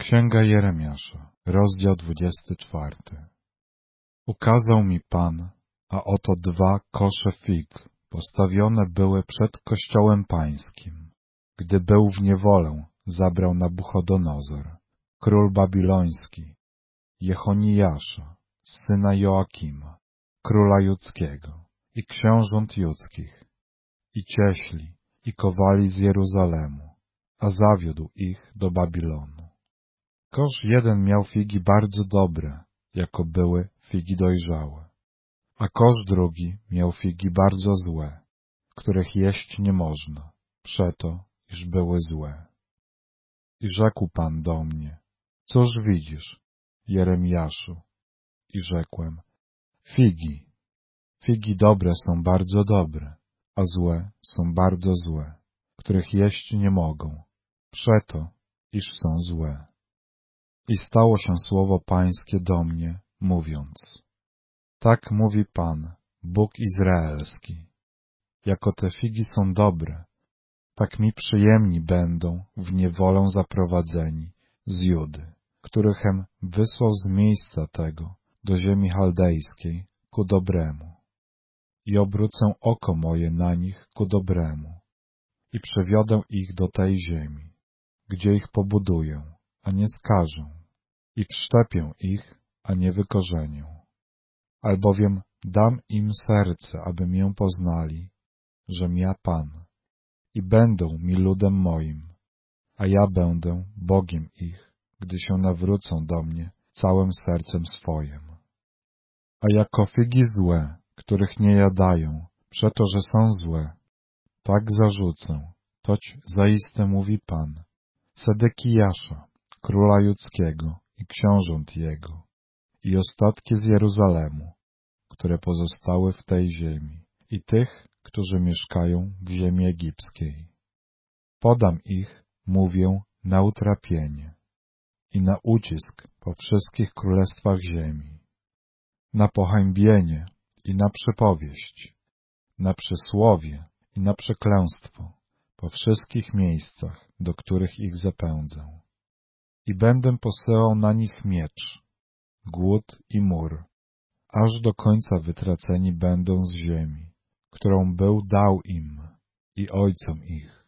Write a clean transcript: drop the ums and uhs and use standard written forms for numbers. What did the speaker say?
Księga Jeremiasza, rozdział 24. Ukazał mi Pan, a oto 2 kosze fig postawione były przed kościołem pańskim. Gdy był w niewolę, zabrał Nabuchodonozor, król babiloński, Jechoniasza, syna Joakima, króla judzkiego i książąt judzkich, i cieśli, i kowali z Jeruzalemu, a zawiódł ich do Babilonu. Kosz jeden miał figi bardzo dobre, jako były figi dojrzałe, a kosz drugi miał figi bardzo złe, których jeść nie można, przeto, iż były złe. I rzekł Pan do mnie, cóż widzisz, Jeremiaszu? I rzekłem, figi. Figi dobre są bardzo dobre, a złe są bardzo złe, których jeść nie mogą, przeto, iż są złe. I stało się słowo Pańskie do mnie, mówiąc, tak mówi Pan, Bóg Izraelski, jako te figi są dobre, tak mi przyjemni będą w niewolę zaprowadzeni z Judy, którychem wysłał z miejsca tego do ziemi chaldejskiej ku dobremu. I obrócę oko moje na nich ku dobremu i przywiodę ich do tej ziemi, gdzie ich pobuduję, a nie skażę, i wszczepię ich, a nie wykorzenię. Albowiem dam im serce, aby mię poznali, żem ja Pan, i będą mi ludem moim, a ja będę Bogiem ich, gdy się nawrócą do mnie całym sercem swoim. A jako figi złe, których nie jadają, przeto, że są złe, tak zarzucę, toć zaiste mówi Pan, Sedekijasza, króla judzkiego i książąt jego, i ostatki z Jeruzalemu, które pozostały w tej ziemi, i tych, którzy mieszkają w ziemi egipskiej. Podam ich, mówię, na utrapienie i na ucisk po wszystkich królestwach ziemi, na pohańbienie i na przypowieść, na przysłowie i na przeklęstwo po wszystkich miejscach, do których ich zapędzę. I będę posyłał na nich miecz, głód i mór, aż do końca wytraceni będą z ziemi, którą był dał im i ojcom ich.